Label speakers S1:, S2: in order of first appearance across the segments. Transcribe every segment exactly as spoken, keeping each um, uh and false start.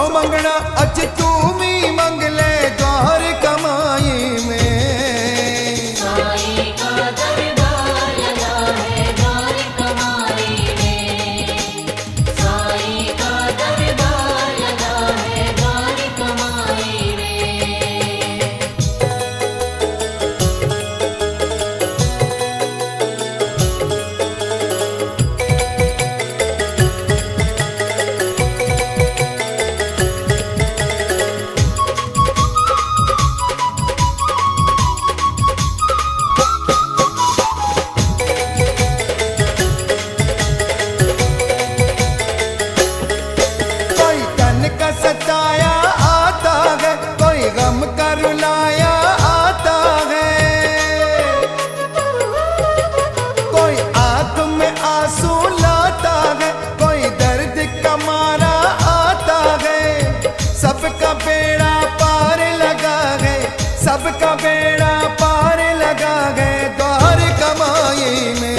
S1: मंगना अच तू भी मंग ले द्वार कमाई में।
S2: साईं का दरबार लगा है द्वार कमाई में। साईं का दरबार लगा है द्वार कमाई में।
S1: सताया आता है कोई गम का रुलाया आता है, कोई आंख में आंसू लाता है, कोई दर्द का मारा आता है। सबका बेड़ा पार लगा है, सबका बेड़ा पार लगा है द्वार कमाई में।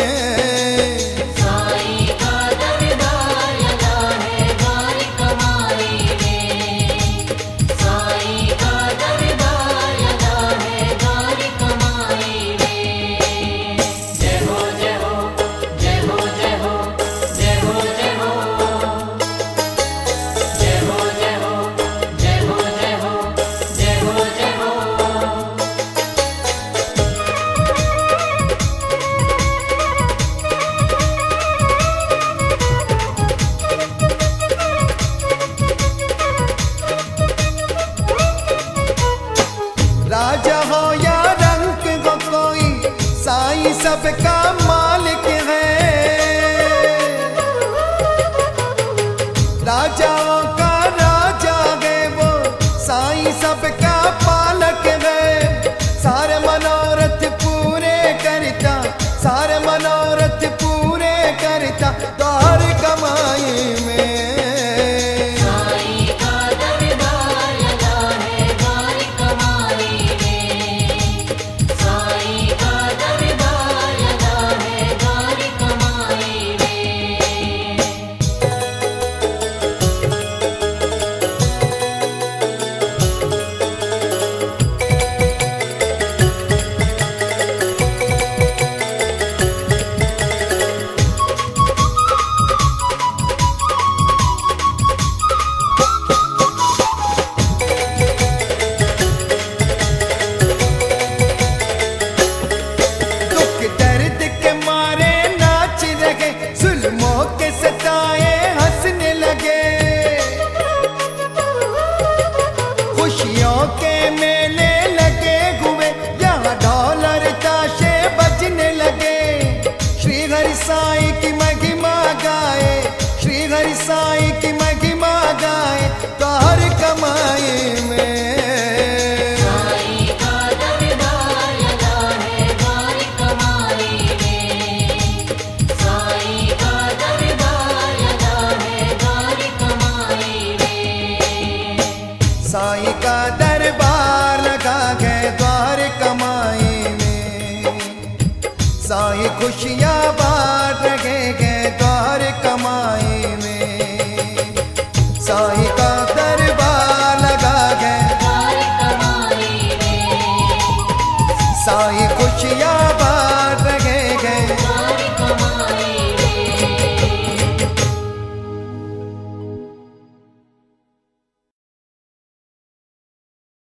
S1: राजा हो या रंग हो कोई साईं सबका मालिक है। राजाओं का राजा है वो साईं सबका पालक है। सारे मनोरथ पूरे करता, सारे मनोरथ पूरे करता द्वार कमाई में। खुशियों के मेले लगे हुए यहाँ ढोलर ताशे बजने लगे। श्री हरि साईं की महिमा गाए, श्री हरि साईं की महिमा गाए द्वार कमाई में। साईं का दरबार लगा है द्वार कमाई में। साईं खुशियाँ बांट रहे हैं द्वार कमाई में। साईं का दरबार लगा है द्वार कमाई में। साईं खुशियाँ